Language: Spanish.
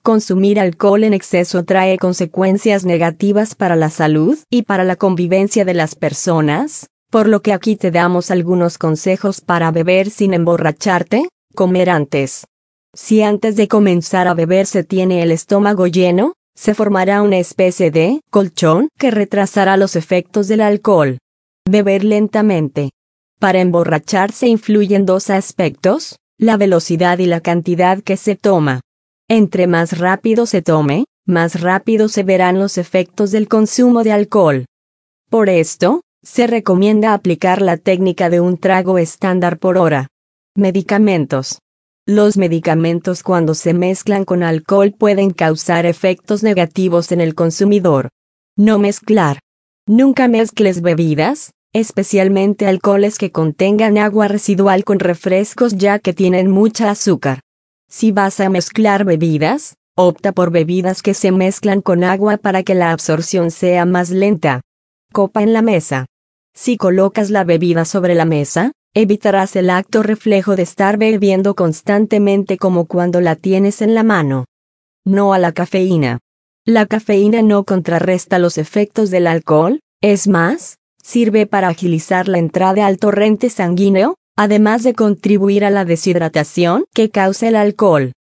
Consumir alcohol en exceso trae consecuencias negativas para la salud y para la convivencia de las personas, por lo que aquí te damos algunos consejos para beber sin emborracharte. Comer antes. Si antes de comenzar a beber se tiene el estómago lleno, se formará una especie de colchón que retrasará los efectos del alcohol. Beber lentamente. Para emborracharse influyen dos aspectos, la velocidad y la cantidad que se toma. Entre más rápido se tome, más rápido se verán los efectos del consumo de alcohol. Por esto, se recomienda aplicar la técnica de un trago estándar por hora. Medicamentos. Los medicamentos cuando se mezclan con alcohol pueden causar efectos negativos en el consumidor. No mezclar. Nunca mezcles bebidas, especialmente alcoholes que contengan agua residual con refrescos ya que tienen mucha azúcar. Si vas a mezclar bebidas, opta por bebidas que se mezclan con agua para que la absorción sea más lenta. Copa en la mesa. Si colocas la bebida sobre la mesa, evitarás el acto reflejo de estar bebiendo constantemente como cuando la tienes en la mano. No a la cafeína. La cafeína no contrarresta los efectos del alcohol, es más, sirve para agilizar la entrada al torrente sanguíneo, además de contribuir a la deshidratación que causa el alcohol.